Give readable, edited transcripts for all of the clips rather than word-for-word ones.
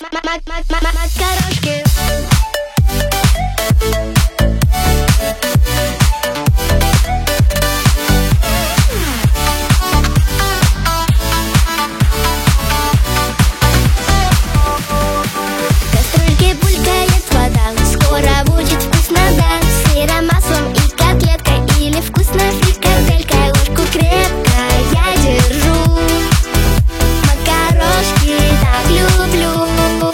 Макарошки. Кастрюльки булькает вода, скоро будет вкусно, да. С сыром, маслом и котлеткой, или вкусной фрикаделькой. Ложку крепко я держу, макарошки так люблю.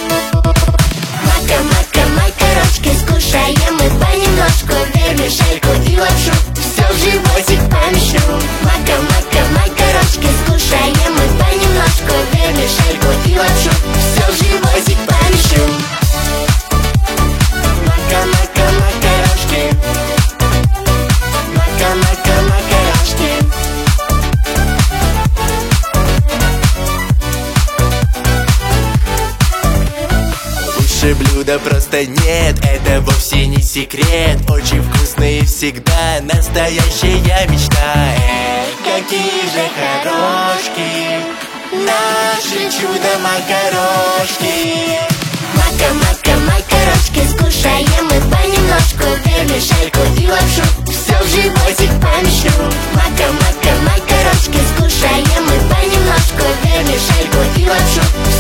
Макарошки, скушаем мы понемножку, вермишельку и лапшу, все в животик помещу. Макарошки, скушаем мы понемножку, вермишельку и лапшу, все в животик помещу. Макарошки. Макарошки. Лучше блюда просто нет, это вовсе не секрет. Очень вкусные всегда, настоящая мечта. Какие же хорошки, наши чудо-макарошки. Макарошки, скушаем мы понемножку, вермишельку и лапшу, все в животик помещу. Макарошки, скушаем мы понемножку, вермишельку и лапшу,